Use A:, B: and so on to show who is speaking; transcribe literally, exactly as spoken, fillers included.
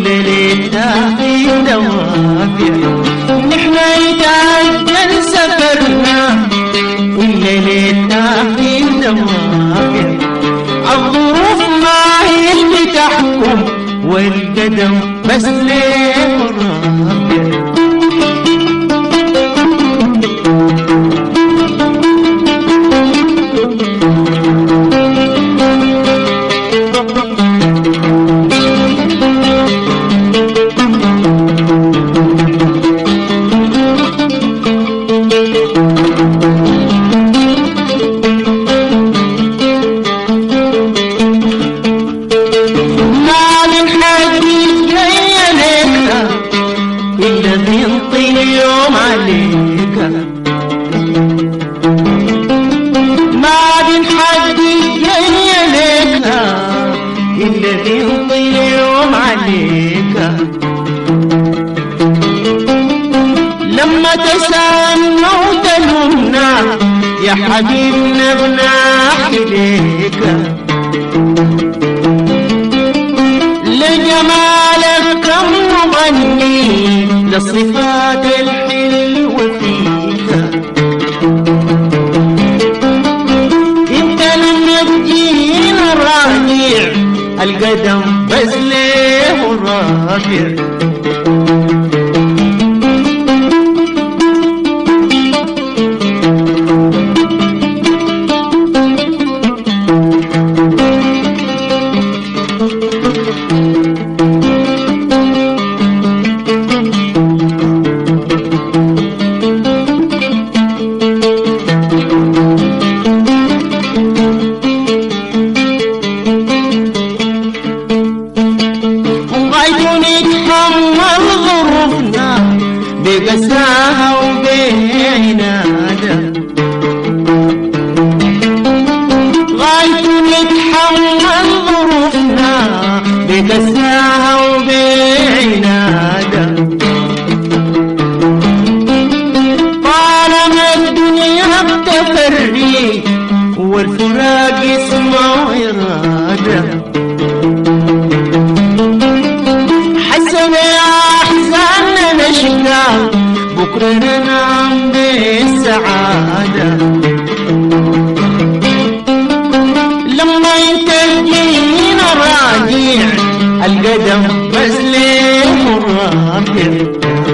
A: ليلتها في دوافع، نحنا يتعجل سفرنا إلا ليلتها في دوافع، الظروف ما هي اللي تحكم والقدم بس ليه مرافع. يوم عليك ما بين حد جاي لك إلا بينطي يوم عليك، لما تسامنا وتلومنا يا حبيبنا بنحكي ليك، لجمالك كم نغني للصفات الحلوة فيك، انت لما تجينا راجع القدم بس ليه الراجع. بقساها وبعناده غاية نتحمل ظروفنا بقساها وبعناده، طالما الدنيا بتفري والفراق اسمه إرادة، حسب أحزاننا نشقى بكرة ننام بالسعادة، لما ينتهينا راجع القدم بس ليه مرافق.